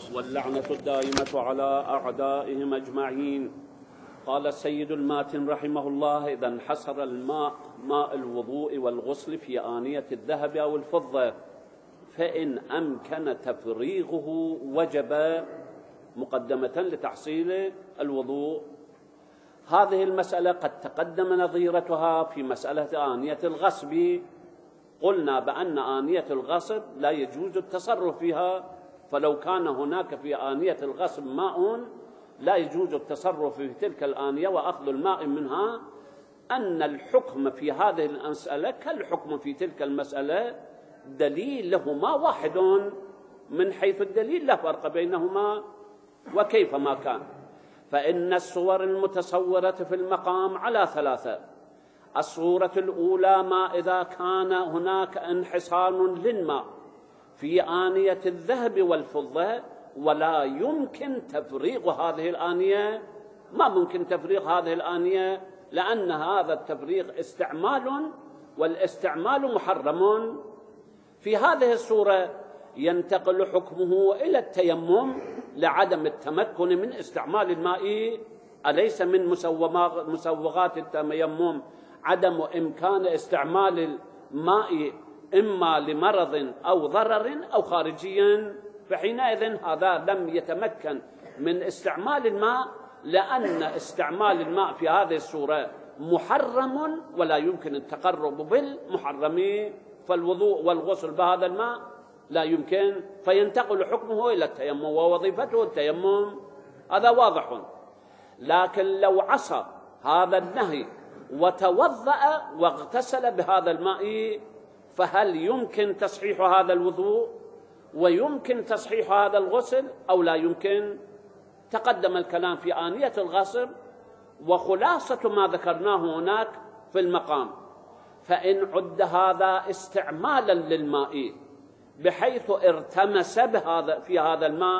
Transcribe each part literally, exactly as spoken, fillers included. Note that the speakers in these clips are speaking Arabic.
واللعنة الدائمة على أعدائهم أجمعين. قال السيد الماتن رحمه الله: إذا انحصر الماء ماء الوضوء والغسل في آنية الذهب أو الفضة فإن أمكن تفريغه وجب مقدمة لتحصيل الوضوء. هذه المسألة قد تقدم نظيرتها في مسألة آنية الغصب. قلنا بأن آنية الغصب لا يجوز التصرف فيها، فلو كان هناك في آنية الغصب ماء لا يجوز التصرف في تلك الآنية وأخذ الماء منها، أن الحكم في هذه المسألة كالحكم في تلك المسألة دليلهما واحد، من حيث الدليل لا فرق بينهما وكيفما كان. فإن الصور المتصورة في المقام على ثلاثة: الصورة الأولى ما إذا كان هناك انحصار للماء في آنية الذهب والفضة ولا يمكن تفريغ هذه الآنية. ما ممكن تفريغ هذه الآنية لأن هذا التفريغ استعمال، والاستعمال محرم. في هذه الصورة ينتقل حكمه إلى التيمم لعدم التمكن من استعمال الماء. أليس من مسوغات التيمم عدم إمكان استعمال الماء إما لمرض أو ضرر أو خارجي؟ فحينئذ هذا لم يتمكن من استعمال الماء، لأن استعمال الماء في هذه الصورة محرم ولا يمكن التقرب بالمحرم، فالوضوء والغسل بهذا الماء لا يمكن، فينتقل حكمه إلى التيمم ووظيفته التيمم. هذا واضح. لكن لو عصى هذا النهي وتوضأ واغتسل بهذا الماء فهل يمكن تصحيح هذا الوضوء ويمكن تصحيح هذا الغسل أو لا يمكن؟ تقدم الكلام في آنية الغسل، وخلاصة ما ذكرناه هناك في المقام: فإن عد هذا استعمالا للماء بحيث ارتمس بهذا في هذا الماء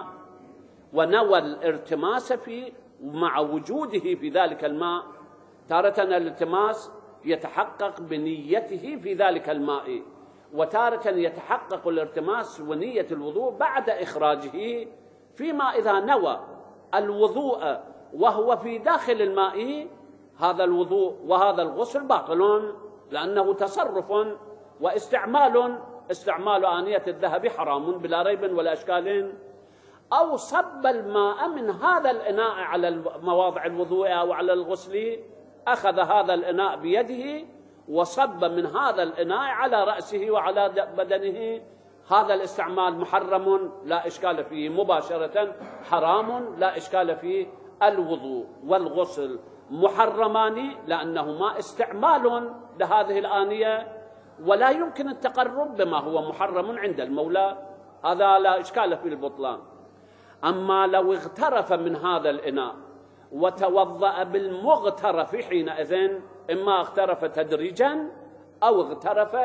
ونوى الارتماس فيه مع وجوده في ذلك الماء، تارة الالتماس يتحقق بنيته في ذلك الماء، وتارة يتحقق الارتماس ونية الوضوء بعد إخراجه. فيما إذا نوى الوضوء وهو في داخل الماء، هذا الوضوء وهذا الغسل باطل، لأنه تصرف واستعمال. استعمال آنية الذهب حرام بلا ريب ولا إشكال. أو صب الماء من هذا الإناء على مواضع الوضوء أو على الغسل، أخذ هذا الإناء بيده وصب من هذا الإناء على رأسه وعلى بدنه، هذا الاستعمال محرم لا إشكال فيه، مباشرة حرام لا إشكال فيه. الوضوء والغسل محرمان لأنهما استعمال لهذه الآنية، ولا يمكن التقرب بما هو محرم عند المولى، هذا لا إشكال في البطلان. أما لو اغترف من هذا الإناء وتوضأ بالمغترف حينئذ، إما اغترف تدريجا أو اغترف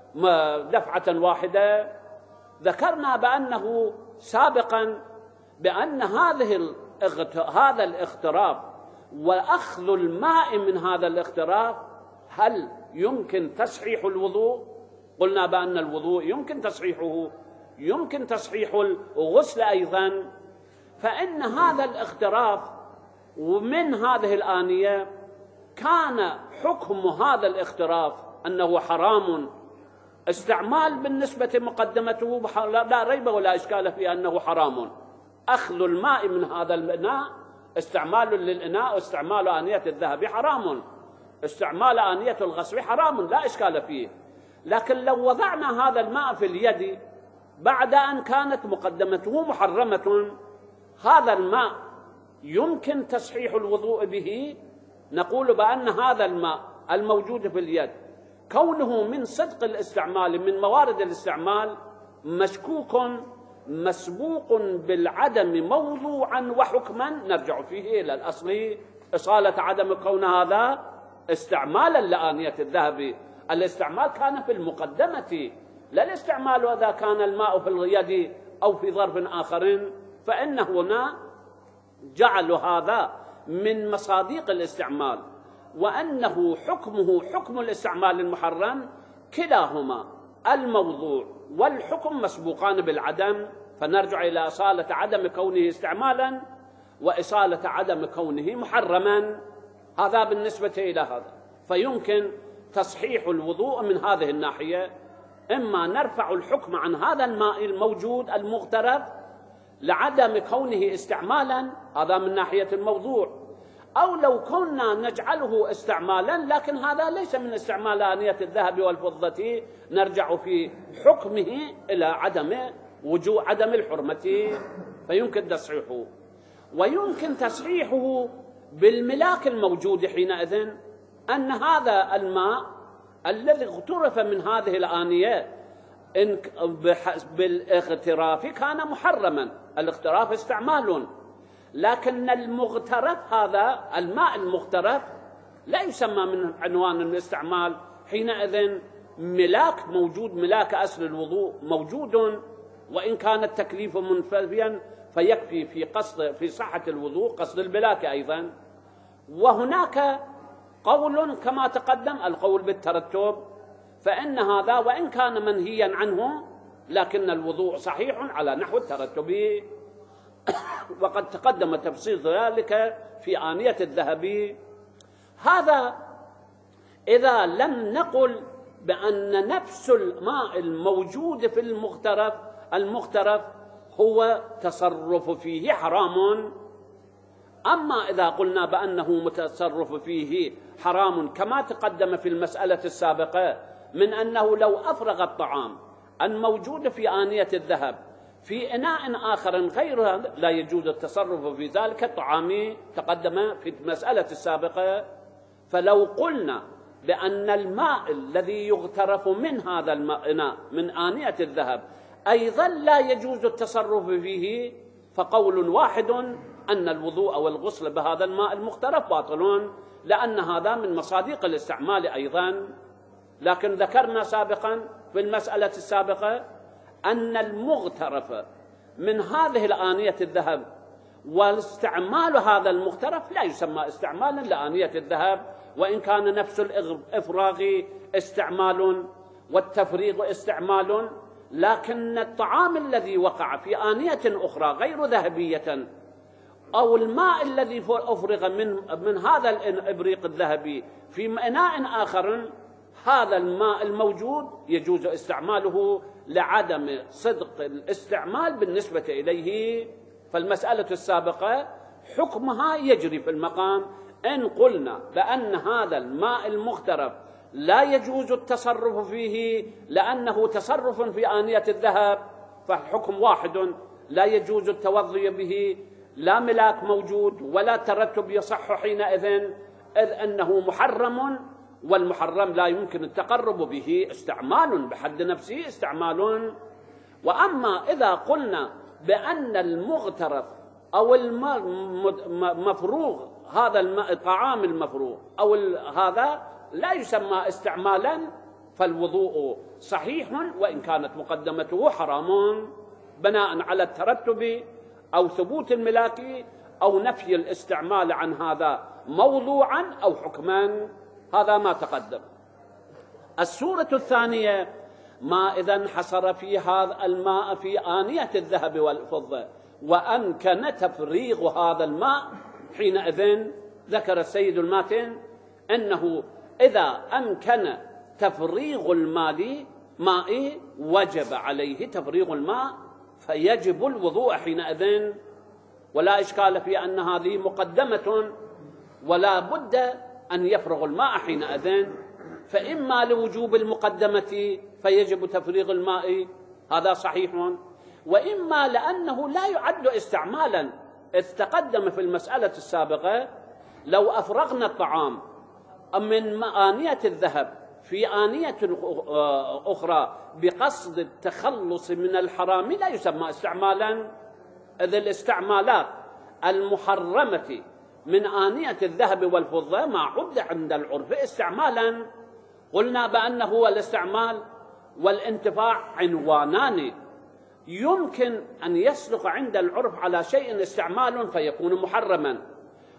دفعة واحدة. ذكرنا بأنه سابقا بأن هذه هذا الاغتراف وأخذ الماء من هذا الاغتراف هل يمكن تصحيح الوضوء؟ قلنا بأن الوضوء يمكن تصحيحه، يمكن تصحيح الغسل أيضا. فإن هذا الاغتراف ومن هذه الآنية كان حكم هذا الاغتراف أنه حرام استعمال، بالنسبة مقدمته لا ريب ولا إشكال في أنه حرام. أخذ الماء من هذا الإناء استعمال للإناء، واستعمال آنية الذهب حرام، استعمال آنية الغسل حرام لا إشكال فيه. لكن لو وضعنا هذا الماء في اليد بعد أن كانت مقدمته محرمة، هذا الماء يمكن تصحيح الوضوء به؟ نقول بأن هذا الماء الموجود في اليد كونه من صدق الاستعمال، من موارد الاستعمال، مشكوك مسبوق بالعدم موضوعا وحكما، نرجع فيه إلى الأصل، إصالة عدم كون هذا استعمالا لآنية الذهب. الاستعمال كان في المقدمة، لا الاستعمال إذا كان الماء في اليد أو في ظرف آخر، فإن هنا جعل هذا من مصادق الاستعمال، وأنه حكمه حكم الاستعمال المحرم، كلاهما الموضوع والحكم مسبوقان بالعدم، فنرجع إلى إصالة عدم كونه استعمالا وإصالة عدم كونه محرما. هذا بالنسبة إلى هذا. فيمكن تصحيح الوضوء من هذه الناحية، إما نرفع الحكم عن هذا الماء الموجود المغترف لعدم كونه استعمالا، هذا من ناحية الموضوع، أو لو كنا نجعله استعمالا لكن هذا ليس من استعمال آنية الذهب والفضة، نرجع في حكمه إلى عدم وجوب عدم الحرمة، فيمكن تصحيحه. ويمكن تصحيحه بالملاك الموجود حينئذ، أن هذا الماء الذي اغترف من هذه الآنية بالاغتراف كان محرما، الاغتراف استعمال، لكن المغترف هذا الماء المغترف لا يسمى من عنوان الاستعمال، حينئذ ملاك موجود، ملاك أصل الوضوء موجود، وإن كان التكليف منفيا فيكفي في قصد في صحة الوضوء قصد الملاك أيضا. وهناك قول كما تقدم القول بالترتب، فإن هذا وإن كان منهيا عنه لكن الوضوء صحيح على نحو الترتب، وقد تقدم تفصيل ذلك في آنية الذهب. هذا إذا لم نقل بأن نفس الماء الموجود في المغترف المغترف هو تصرف فيه حرام. أما إذا قلنا بأنه متصرف فيه حرام كما تقدم في المسألة السابقة، من أنه لو أفرغ الطعام الموجود في آنية الذهب في إناء آخر غير هذا لا يجوز التصرف في ذلك الطعام، تقدم في المسألة السابقة. فلو قلنا بأن الماء الذي يغترف من هذا الإناء من آنية الذهب أيضا لا يجوز التصرف فيه، فقول واحد أن الوضوء والغسل بهذا الماء المغترف باطل، لأن هذا من مصادق الاستعمال أيضا. لكن ذكرنا سابقا في المسألة السابقة أن المغترف من هذه الآنية الذهب واستعمال هذا المغترف لا يسمى استعمالا لآنية الذهب، وإن كان نفس الإفراغ استعمال والتفريغ استعمال، لكن الطعام الذي وقع في آنية أخرى غير ذهبية أو الماء الذي أفرغ من من هذا الإبريق الذهبي في إناء آخر، هذا الماء الموجود يجوز استعماله لعدم صدق الاستعمال بالنسبة إليه. فالمسألة السابقة حكمها يجري في المقام. إن قلنا بأن هذا الماء المغترف لا يجوز التصرف فيه لأنه تصرف في آنية الذهب، فالحكم واحد، لا يجوز التوضي به، لا ملاك موجود ولا ترتب يصح حينئذ، إذ أنه محرم، والمحرم لا يمكن التقرب به، استعمال بحد نفسه استعمال. وأما إذا قلنا بأن المغترف أو المفروغ هذا الطعام المفروغ أو هذا لا يسمى استعمالا، فالوضوء صحيح وإن كانت مقدمته حرام بناء على الترتب أو ثبوت الملاك أو نفي الاستعمال عن هذا موضوعا أو حكما. هذا ما تقدم. السورة الثانية ما إذا انحصر في هذا الماء في آنية الذهب والفضة وأمكن تفريغ هذا الماء، حينئذ ذكر السيد الماتن أنه إذا أمكن تفريغ الماء ماء وجب عليه تفريغ الماء، فيجب الوضوء حينئذ، ولا إشكال في أن هذه مقدمة ولا بد أن يفرغ الماء حينئذ. فإما لوجوب المقدمة فيجب تفريغ الماء، هذا صحيح، وإما لأنه لا يعد استعمالا، إذ تقدم في المسألة السابقة لو أفرغنا الطعام من آنية الذهب في آنية أخرى بقصد التخلص من الحرام لا يسمى استعمالا، إذ الاستعمالات المحرمة من آنية الذهب والفضة ما عد عند العرف استعمالا. قلنا بأنه الاستعمال والانتفاع عنوانان، يمكن أن يصدق عند العرف على شيء استعمال فيكون محرما،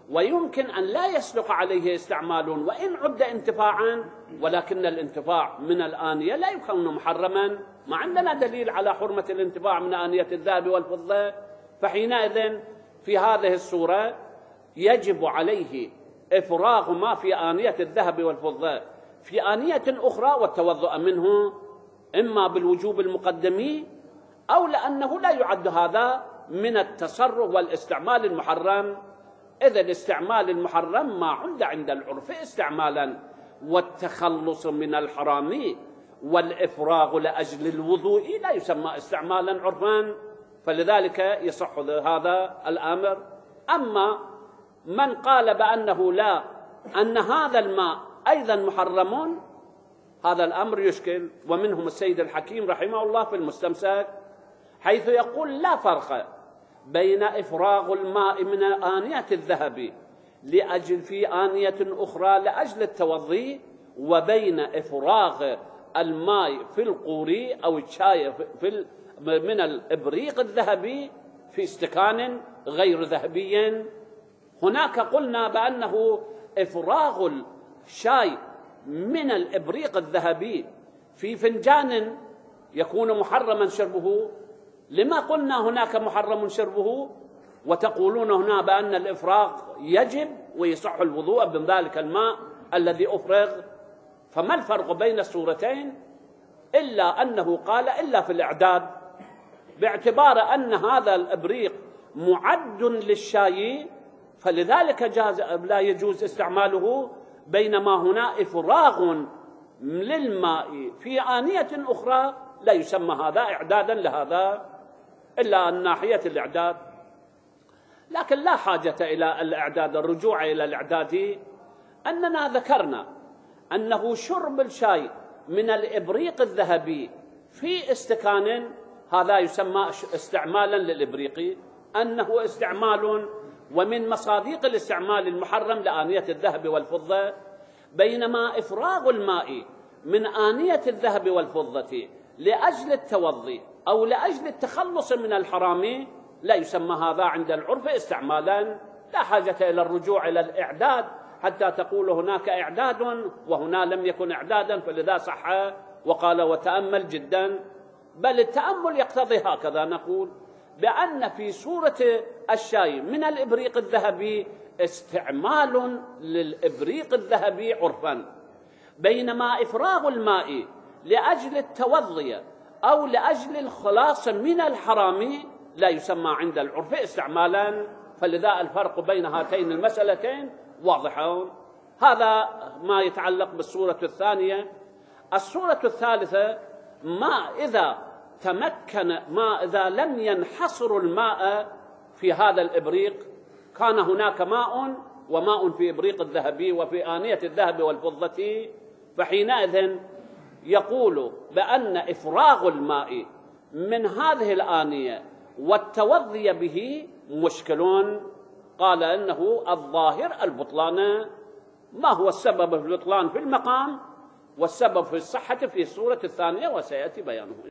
ويمكن أن لا يسلق عليه استعمال وإن عد انتفاعا، ولكن الانتفاع من الآنية لا يكون محرما. ما عندنا دليل على حرمة الانتفاع من آنية الذهب والفضة، فحينئذ في هذه الصورة يجب عليه إفراغ ما في آنية الذهب والفضة في آنية أخرى والتوضؤ منه، إما بالوجوب المقدم أو لأنه لا يعد هذا من التصرف والاستعمال المحرم. إذا الاستعمال المحرم ما عند عند العرف استعمالا، والتخلص من الحرام والإفراغ لأجل الوضوء لا يسمى استعمالا عرفا، فلذلك يصح هذا الأمر. أما من قال بأنه لا، أن هذا الماء أيضا محرم، هذا الأمر يشكل. ومنهم السيد الحكيم رحمه الله في المستمسك، حيث يقول لا فرق بين إفراغ الماء من آنية الذهب لأجل في آنية أخرى لأجل التوضي، وبين إفراغ الماء في القوري أو الشاي في من الإبريق الذهبي في استكان غير ذهبي. هناك قلنا بأنه إفراغ الشاي من الإبريق الذهبي في فنجان يكون محرما شربه. لما قلنا هناك محرم شربه وتقولون هنا بأن الإفراغ يجب ويصح الوضوء من ذلك الماء الذي أفرغ؟ فما الفرق بين الصورتين؟ إلا أنه قال إلا في الإعداد، باعتبار أن هذا الإبريق معد للشاي فلذلك جاز لا يجوز استعماله، بينما هنا إفراغ للماء في آنية أخرى لا يسمى هذا إعدادا لهذا إلا عن ناحية الإعداد. لكن لا حاجة إلى الإعداد، الرجوع إلى الإعداد. أننا ذكرنا أنه شرب الشاي من الإبريق الذهبي في استكان هذا يسمى استعمالا للإبريق، أنه استعمال ومن مصادق الاستعمال المحرم لآنية الذهب والفضة، بينما إفراغ الماء من آنية الذهب والفضة لأجل التوضي أو لأجل التخلص من الحرام لا يسمى هذا عند العرف استعمالا. لا حاجة إلى الرجوع إلى الإعداد حتى تقول هناك إعداد وهنا لم يكن إعدادا، فلذا صح وقال وتأمل جدا. بل التأمل يقتضي هكذا، نقول بأن في صورة الشاي من الإبريق الذهبي استعمال للإبريق الذهبي عرفا، بينما إفراغ الماء لأجل التوضي أو لأجل الخلاص من الحرام لا يسمى عند العرف استعمالا. فلذا الفرق بين هاتين المسألتين واضحون. هذا ما يتعلق بالصورة الثانية. الصورة الثالثة، ما إذا تمكن ما إذا لم ينحصر الماء في هذا الإبريق، كان هناك ماء وماء في إبريق الذهبي وفي آنية الذهب والفضة، فحينئذ يقول بأن إفراغ الماء من هذه الآنية والتوضي به مشكل. قال إنه الظاهر البطلان. ما هو السبب في البطلان في المقام والسبب في الصحة في الصورة الثانية وسيأتي بيانه.